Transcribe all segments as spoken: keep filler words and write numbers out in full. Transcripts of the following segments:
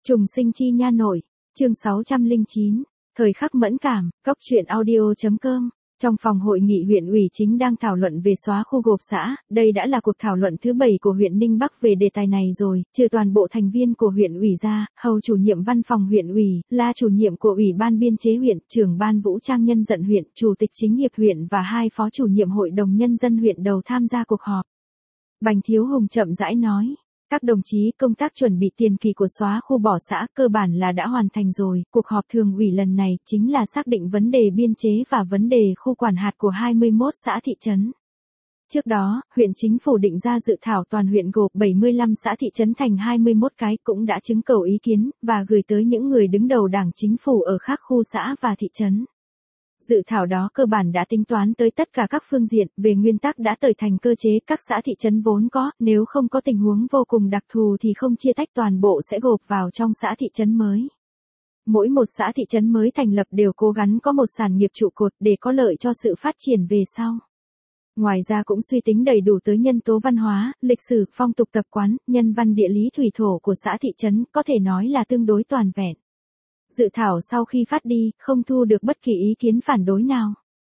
Trùng sinh chi nha nội, chương sáu trăm lẻ chín, thời khắc mẫn cảm, góc truyện audio.com. Trong phòng hội nghị huyện ủy chính đang thảo luận về xóa khu gộp xã, đây đã là cuộc thảo luận thứ bảy của huyện Ninh Bắc về đề tài này rồi, trừ toàn bộ thành viên của huyện ủy ra, hầu chủ nhiệm văn phòng huyện ủy, la chủ nhiệm của ủy ban biên chế huyện, trưởng ban vũ trang nhân dân huyện, chủ tịch chính hiệp huyện và hai phó chủ nhiệm hội đồng nhân dân huyện đầu tham gia cuộc họp. Bành Thiếu Hùng chậm rãi nói. Các đồng chí, công tác chuẩn bị tiền kỳ của xóa khu bỏ xã cơ bản là đã hoàn thành rồi, cuộc họp thường ủy lần này chính là xác định vấn đề biên chế và vấn đề khu quản hạt của hai mươi mốt xã thị trấn. Trước đó, huyện chính phủ định ra dự thảo toàn huyện gộp bảy mươi lăm xã thị trấn thành hai mươi mốt cái cũng đã trưng cầu ý kiến, và gửi tới những người đứng đầu đảng chính phủ ở các khu xã và thị trấn. Dự thảo đó cơ bản đã tính toán tới tất cả các phương diện, về nguyên tắc đã tời thành cơ chế các xã thị trấn vốn có, nếu không có tình huống vô cùng đặc thù thì không chia tách toàn bộ sẽ gộp vào trong xã thị trấn mới. Mỗi một xã thị trấn mới thành lập đều cố gắng có một sản nghiệp trụ cột để có lợi cho sự phát triển về sau. Ngoài ra cũng suy tính đầy đủ tới nhân tố văn hóa, lịch sử, phong tục tập quán, nhân văn địa lý thủy thổ của xã thị trấn, có thể nói là tương đối toàn vẹn. Dự thảo sau khi phát đi, không thu được bất kỳ ý kiến phản đối nào.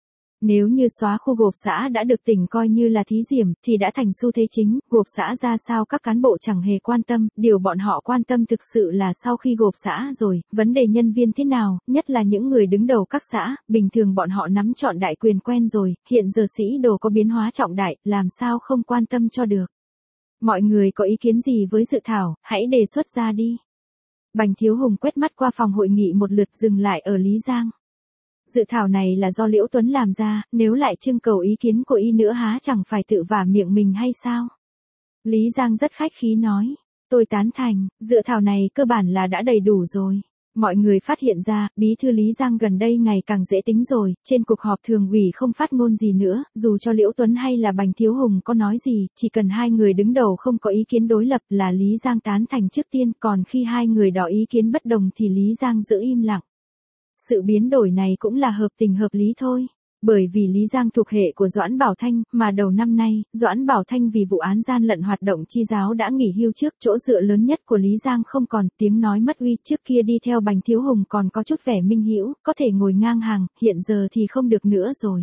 Nếu như xóa khu gộp xã đã được tỉnh coi như là thí điểm, thì đã thành xu thế chính, gộp xã ra sao các cán bộ chẳng hề quan tâm, điều bọn họ quan tâm thực sự là sau khi gộp xã rồi, vấn đề nhân viên thế nào, nhất là những người đứng đầu các xã, bình thường bọn họ nắm trọn đại quyền quen rồi, hiện giờ sĩ đồ có biến hóa trọng đại, làm sao không quan tâm cho được. Mọi người có ý kiến gì với dự thảo, hãy đề xuất ra đi. Bành Thiếu Hùng quét mắt qua phòng hội nghị một lượt dừng lại ở Lý Giang. Dự thảo này là do Liễu Tuấn làm ra, nếu lại trưng cầu ý kiến của y nữa há chẳng phải tự vả miệng mình hay sao? Lý Giang rất khách khí nói, tôi tán thành, dự thảo này cơ bản là đã đầy đủ rồi. Mọi người phát hiện ra, bí thư Lý Giang gần đây ngày càng dễ tính rồi, trên cuộc họp thường ủy không phát ngôn gì nữa, dù cho Liễu Tuấn hay là Bành Thiếu Hùng có nói gì, chỉ cần hai người đứng đầu không có ý kiến đối lập là Lý Giang tán thành trước tiên, còn khi hai người đó ý kiến bất đồng thì Lý Giang giữ im lặng. Sự biến đổi này cũng là hợp tình hợp lý thôi. Bởi vì Lý Giang thuộc hệ của Doãn Bảo Thanh, mà đầu năm nay, Doãn Bảo Thanh vì vụ án gian lận hoạt động chi giáo đã nghỉ hưu trước, chỗ dựa lớn nhất của Lý Giang không còn, tiếng nói mất uy, trước kia đi theo Bành Thiếu Hùng còn có chút vẻ minh hữu, có thể ngồi ngang hàng, hiện giờ thì không được nữa rồi.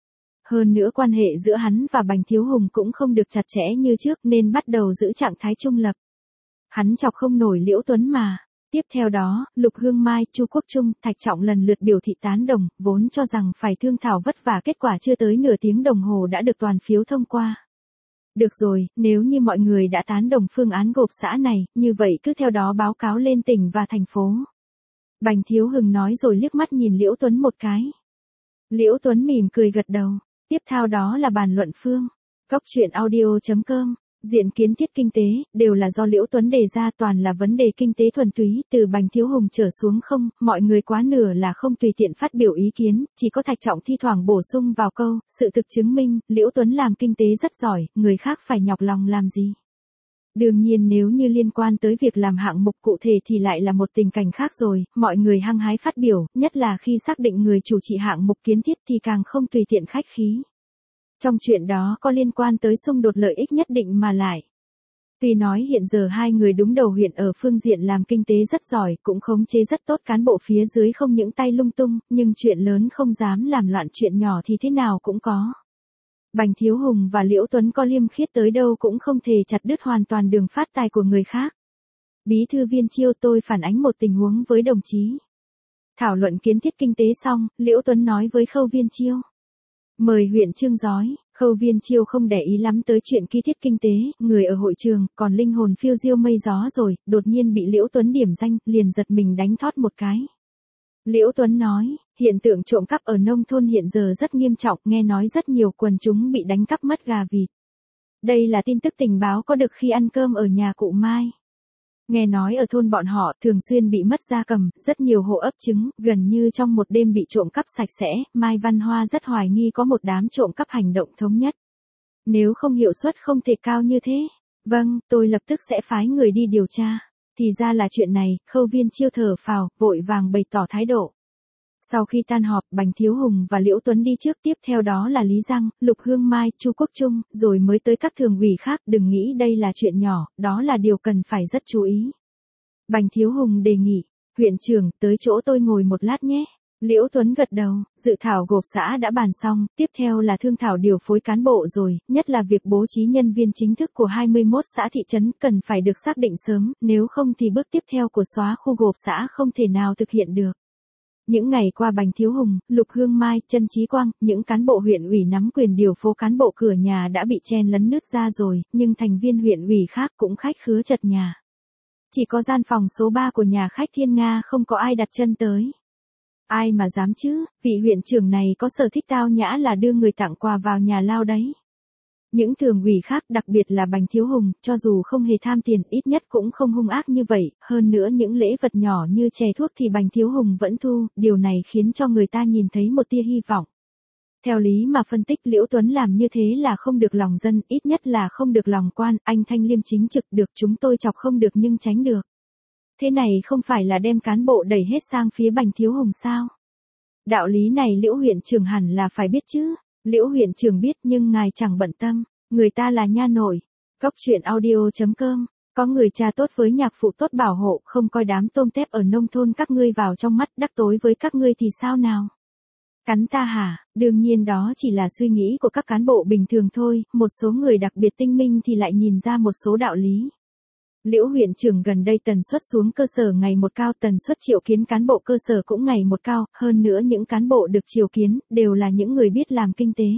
Hơn nữa quan hệ giữa hắn và Bành Thiếu Hùng cũng không được chặt chẽ như trước nên bắt đầu giữ trạng thái trung lập. Hắn chọc không nổi Liễu Tuấn mà. Tiếp theo đó, Lục Hương Mai, Chu Quốc Trung, Thạch Trọng lần lượt biểu thị tán đồng, vốn cho rằng phải thương thảo vất vả, kết quả chưa tới nửa tiếng đồng hồ đã được toàn phiếu thông qua. Được rồi, nếu như mọi người đã tán đồng phương án gộp xã này, như vậy cứ theo đó báo cáo lên tỉnh và thành phố. Bành Thiếu Hùng nói rồi liếc mắt nhìn Liễu Tuấn một cái. Liễu Tuấn mỉm cười gật đầu, tiếp theo đó là bàn luận phương. Góc truyện audio.com. Diện kiến thiết kinh tế, đều là do Liễu Tuấn đề ra, toàn là vấn đề kinh tế thuần túy, từ Bành Thiếu Hùng trở xuống không, mọi người quá nửa là không tùy tiện phát biểu ý kiến, chỉ có Thạch Trọng thi thoảng bổ sung vào câu, sự thực chứng minh, Liễu Tuấn làm kinh tế rất giỏi, người khác phải nhọc lòng làm gì. Đương nhiên nếu như liên quan tới việc làm hạng mục cụ thể thì lại là một tình cảnh khác rồi, mọi người hăng hái phát biểu, nhất là khi xác định người chủ trì hạng mục kiến thiết thì càng không tùy tiện khách khí. Trong chuyện đó có liên quan tới xung đột lợi ích nhất định mà lại. Tuy nói hiện giờ hai người đứng đầu huyện ở phương diện làm kinh tế rất giỏi, cũng khống chế rất tốt cán bộ phía dưới không những tay lung tung, nhưng chuyện lớn không dám làm loạn, chuyện nhỏ thì thế nào cũng có. Bành Thiếu Hùng và Liễu Tuấn có liêm khiết tới đâu cũng không thể chặt đứt hoàn toàn đường phát tài của người khác. Bí thư Viên Chiêu, tôi phản ánh một tình huống với đồng chí. Thảo luận kiến thiết kinh tế xong, Liễu Tuấn nói với Khâu Viên Chiêu. Mời huyện Trương Giói. Khâu Viên Chiêu không để ý lắm tới chuyện kỳ thiết kinh tế, người ở hội trường, còn linh hồn phiêu diêu mây gió rồi, đột nhiên bị Liễu Tuấn điểm danh, liền giật mình đánh thót một cái. Liễu Tuấn nói, hiện tượng trộm cắp ở nông thôn hiện giờ rất nghiêm trọng, nghe nói rất nhiều quần chúng bị đánh cắp mất gà vịt. Đây là tin tức tình báo có được khi ăn cơm ở nhà cụ Mai. Nghe nói ở thôn bọn họ thường xuyên bị mất gia cầm, rất nhiều hộ ấp trứng, gần như trong một đêm bị trộm cắp sạch sẽ, Mai Văn Hoa rất hoài nghi có một đám trộm cắp hành động thống nhất. Nếu không hiệu suất không thể cao như thế. Vâng, tôi lập tức sẽ phái người đi điều tra. Thì ra là chuyện này, Khâu Viên Chiêu thở phào, vội vàng bày tỏ thái độ. Sau khi tan họp, Bành Thiếu Hùng và Liễu Tuấn đi trước, tiếp theo đó là Lý Giang, Lục Hương Mai, Chu Quốc Trung, rồi mới tới các thường ủy khác, đừng nghĩ đây là chuyện nhỏ, đó là điều cần phải rất chú ý. Bành Thiếu Hùng đề nghị, huyện trưởng, tới chỗ tôi ngồi một lát nhé. Liễu Tuấn gật đầu, dự thảo gộp xã đã bàn xong, tiếp theo là thương thảo điều phối cán bộ rồi, nhất là việc bố trí nhân viên chính thức của hai mươi mốt xã thị trấn cần phải được xác định sớm, nếu không thì bước tiếp theo của xóa khu gộp xã không thể nào thực hiện được. Những ngày qua Bành Thiếu Hùng, Lục Hương Mai, Trân Chí Quang, những cán bộ huyện ủy nắm quyền điều phối cán bộ cửa nhà đã bị chen lấn nứt ra rồi, nhưng thành viên huyện ủy khác cũng khách khứa chật nhà. Chỉ có gian phòng số ba của nhà khách Thiên Nga không có ai đặt chân tới. Ai mà dám chứ, vị huyện trưởng này có sở thích tao nhã là đưa người tặng quà vào nhà lao đấy. Những thường ủy khác đặc biệt là Bành Thiếu Hùng, cho dù không hề tham tiền ít nhất cũng không hung ác như vậy, hơn nữa những lễ vật nhỏ như chè thuốc thì Bành Thiếu Hùng vẫn thu, điều này khiến cho người ta nhìn thấy một tia hy vọng. Theo lý mà phân tích Liễu Tuấn làm như thế là không được lòng dân, ít nhất là không được lòng quan, anh thanh liêm chính trực được chúng tôi chọc không được nhưng tránh được. Thế này không phải là đem cán bộ đẩy hết sang phía Bành Thiếu Hùng sao? Đạo lý này Liễu huyện trưởng hẳn là phải biết chứ. Liễu huyện trưởng biết nhưng ngài chẳng bận tâm, người ta là nha nội. Cóc truyện audio chấm com, có người cha tốt với nhạc phụ tốt bảo hộ, không coi đám tôm tép ở nông thôn các ngươi vào trong mắt, đắc tối với các ngươi thì sao nào? Cắn ta hả? Đương nhiên đó chỉ là suy nghĩ của các cán bộ bình thường thôi, một số người đặc biệt tinh minh thì lại nhìn ra một số đạo lý. Liễu huyện trưởng gần đây tần suất xuống cơ sở ngày một cao, tần suất triệu kiến cán bộ cơ sở cũng ngày một cao, hơn nữa những cán bộ được triệu kiến, đều là những người biết làm kinh tế.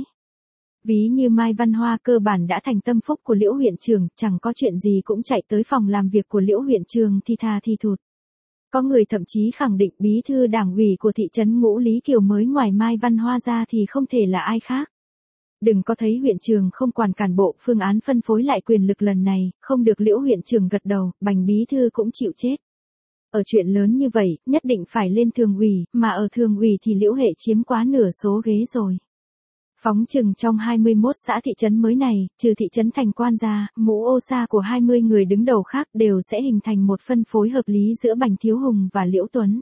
Ví như Mai Văn Hoa cơ bản đã thành tâm phúc của Liễu huyện trưởng, chẳng có chuyện gì cũng chạy tới phòng làm việc của Liễu huyện trưởng thì thà thì thụt. Có người thậm chí khẳng định bí thư đảng ủy của thị trấn Ngũ Lý Kiều mới ngoài Mai Văn Hoa ra thì không thể là ai khác. Đừng có thấy huyện trưởng không quản cán bộ, phương án phân phối lại quyền lực lần này, không được Liễu huyện trưởng gật đầu, Bành bí thư cũng chịu chết. Ở chuyện lớn như vậy, nhất định phải lên thường ủy, mà ở thường ủy thì Liễu hệ chiếm quá nửa số ghế rồi. Phóng chừng trong hai mươi mốt xã thị trấn mới này, trừ thị trấn Thành Quan ra, mũ ô sa của hai mươi người đứng đầu khác đều sẽ hình thành một phân phối hợp lý giữa Bành Thiếu Hùng và Liễu Tuấn.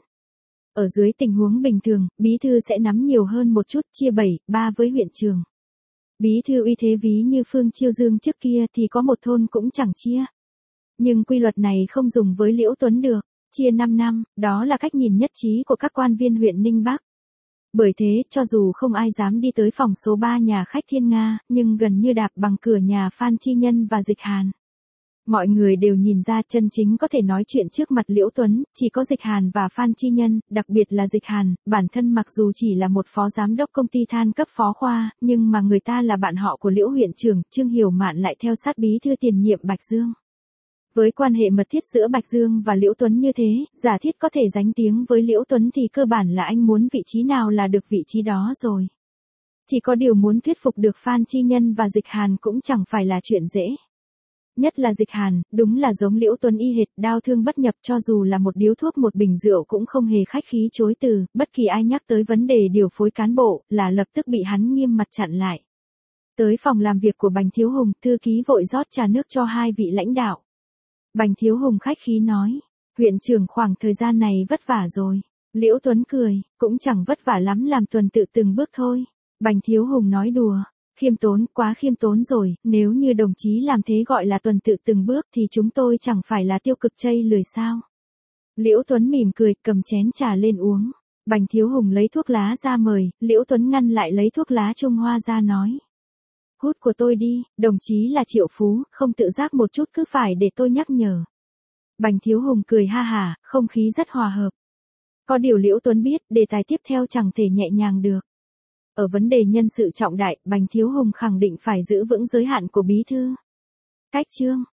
Ở dưới tình huống bình thường, bí thư sẽ nắm nhiều hơn một chút, chia bảy, ba với huyện trưởng. Bí thư uy thế ví như Phương Chiêu Dương trước kia thì có một thôn cũng chẳng chia. Nhưng quy luật này không dùng với Liễu Tuấn được, chia năm năm, đó là cách nhìn nhất trí của các quan viên huyện Ninh Bắc. Bởi thế, cho dù không ai dám đi tới phòng số ba nhà khách Thiên Nga, nhưng gần như đạp bằng cửa nhà Phan Chi Nhân và Dịch Hàn. Mọi người đều nhìn ra chân chính có thể nói chuyện trước mặt Liễu Tuấn, chỉ có Dịch Hàn và Phan Chi Nhân, đặc biệt là Dịch Hàn, bản thân mặc dù chỉ là một phó giám đốc công ty than cấp phó khoa, nhưng mà người ta là bạn họ của Liễu huyện trưởng, Trương Hiểu Mạn lại theo sát bí thư tiền nhiệm Bạch Dương. Với quan hệ mật thiết giữa Bạch Dương và Liễu Tuấn như thế, giả thiết có thể gánh tiếng với Liễu Tuấn thì cơ bản là anh muốn vị trí nào là được vị trí đó rồi. Chỉ có điều muốn thuyết phục được Phan Chi Nhân và Dịch Hàn cũng chẳng phải là chuyện dễ. Nhất là Dịch Hàn, đúng là giống Liễu Tuấn y hệt, đau thương bất nhập, cho dù là một điếu thuốc một bình rượu cũng không hề khách khí chối từ, bất kỳ ai nhắc tới vấn đề điều phối cán bộ, là lập tức bị hắn nghiêm mặt chặn lại. Tới phòng làm việc của Bành Thiếu Hùng, thư ký vội rót trà nước cho hai vị lãnh đạo. Bành Thiếu Hùng khách khí nói, huyện trưởng khoảng thời gian này vất vả rồi. Liễu Tuấn cười, cũng chẳng vất vả lắm, làm tuần tự từng bước thôi. Bành Thiếu Hùng nói đùa, khiêm tốn, quá khiêm tốn rồi, nếu như đồng chí làm thế gọi là tuần tự từng bước thì chúng tôi chẳng phải là tiêu cực chây lười sao. Liễu Tuấn mỉm cười, cầm chén trà lên uống. Bành Thiếu Hùng lấy thuốc lá ra mời, Liễu Tuấn ngăn lại lấy thuốc lá Trung Hoa ra nói. Hút của tôi đi, đồng chí là triệu phú, không tự giác một chút cứ phải để tôi nhắc nhở. Bành Thiếu Hùng cười ha hả, không khí rất hòa hợp. Có điều Liễu Tuấn biết, đề tài tiếp theo chẳng thể nhẹ nhàng được. Ở vấn đề nhân sự trọng đại, Bành Thiếu Hùng khẳng định phải giữ vững giới hạn của bí thư. Cách chương